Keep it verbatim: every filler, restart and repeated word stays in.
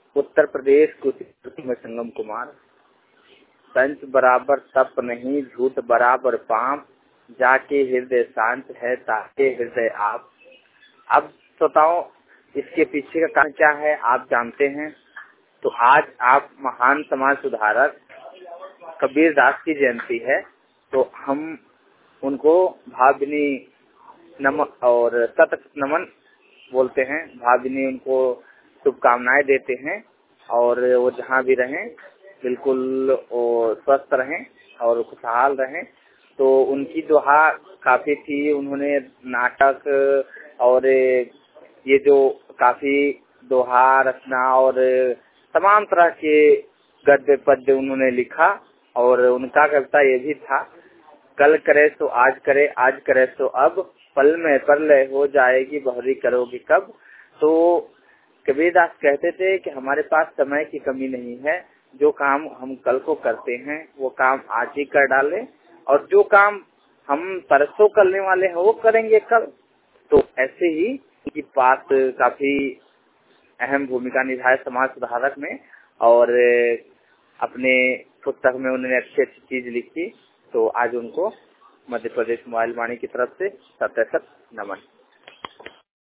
उत्तर प्रदेश कुशीनगर में संगम कुमार। संत बराबर तप नहीं, झूठ बराबर पाप, जाके हृदय शांत है ताके हृदय आप। अब श्रोताओं, इसके पीछे का कारण क्या है आप जानते हैं। तो आज आप महान समाज सुधारक कबीर दास की जयंती है, तो हम उनको भावभीनी नमन और सतत नमन बोलते हैं। भावभीनी उनको शुभकामनाएं देते हैं और वो जहाँ भी रहें बिल्कुल वो स्वस्थ रहें और खुशहाल रहें। तो उनकी दोहा काफी थी, उन्होंने नाटक और ये जो काफी दोहा रचना और तमाम तरह के गद्य पद्य उन्होंने लिखा। और उनका कविता ये भी था, कल करे सो आज करे, आज करे सो अब, पल में प्रलय हो जाएगी बहुरी करोगी कब। तो कबीरदास कहते थे कि हमारे पास समय की कमी नहीं है, जो काम हम कल को करते हैं वो काम आज ही कर डालें और जो काम हम परसों करने वाले हैं वो करेंगे कल। तो ऐसे ही उनकी बात काफी अहम भूमिका निभाए समाज सुधारक में और अपने पुस्तक में उन्होंने अच्छी अच्छी चीज लिखी। तो आज उनको मध्य प्रदेश मोबाइल वाणी की तरफ से सत सत नमन।